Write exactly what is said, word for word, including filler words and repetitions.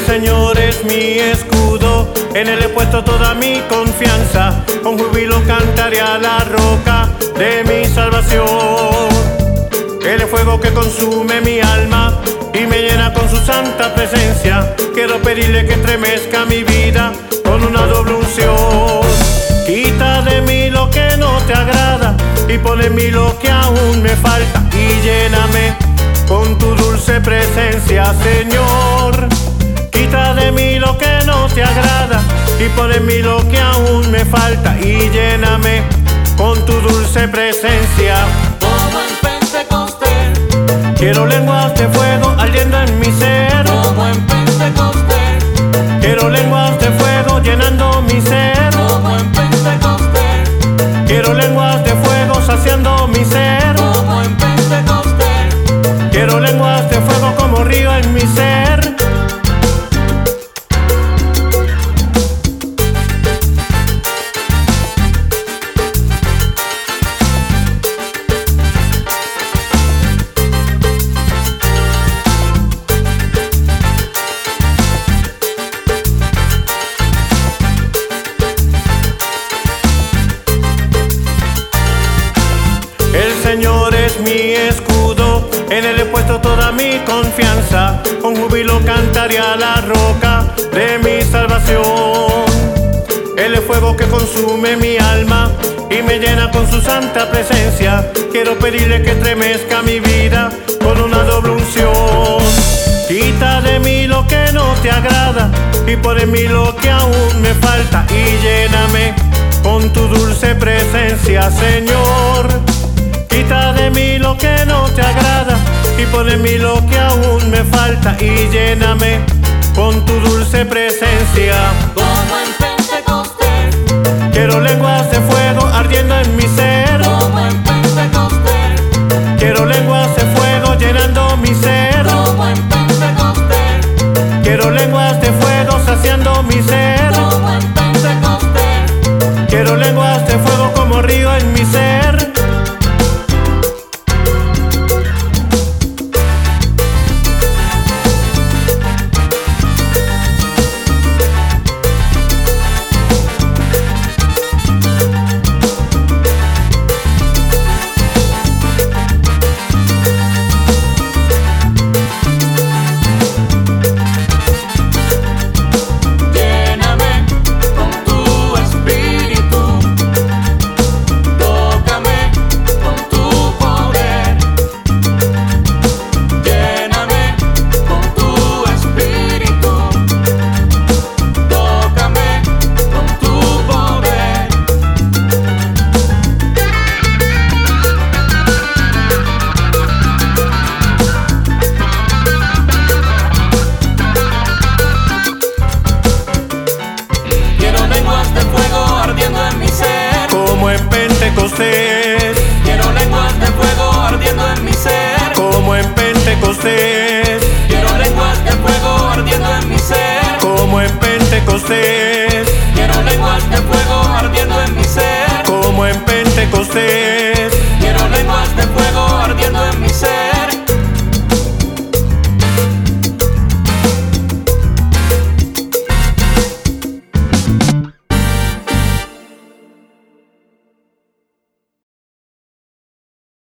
Señor es mi escudo, en Él he puesto toda mi confianza. Con júbilo cantaré a la roca de mi salvación. Él es fuego que consume mi alma y me llena con su santa presencia. Quiero pedirle que estremezca mi vida con una doble unción. Quita de mí lo que no te agrada y pon en mí lo que aún me falta, y lléname con tu dulce presencia, Señor. Quita de mí lo que no te agrada y pon en mí lo que aún me falta, y lléname con tu dulce presencia. Como en Pentecostés, Quiero lenguas de fuego ardiendo en mi ser. como en Pentecostés, Quiero lenguas de fuego llenando mi ser. como en Pentecostés, Quiero lenguas de fuego saciando mi ser. como en Pentecostés. Quiero lenguas de fuego como río en mi ser. El Señor es mi escudo, en Él he puesto toda mi confianza. Con júbilo cantaré a la roca de mi salvación. Él es fuego que consume mi alma y me llena con su santa presencia. Quiero pedirle que estremezca mi vida con una doble unción. Quita de mí lo que no te agrada y pon en mí lo que aún me falta, y lléname con tu dulce presencia, Señor. Quita de mí lo que no te agrada y pon en mí lo que aún me falta, y lléname con tu dulce presencia. Como en Pentecostés, Quiero lenguas de fuego ardiendo en mi ser. como en Pentecostés, Quiero lenguas de fuego llenando mi ser. como en Pentecostés, Quiero lenguas de fuego saciando mi ser. como en Pentecostés. Quiero lenguas de fuego como río en mi ser. Lléname con tu espíritu, tócame con tu poder. Lléname con tu espíritu, tócame con tu poder. Quiero lenguas de fuego ardiendo en mi ser. Como en Pentecostés, Quiero lenguas de fuego ardiendo en mi ser. como en Pentecostés, Quiero lenguas de fuego ardiendo en mi ser. como en Pentecostés.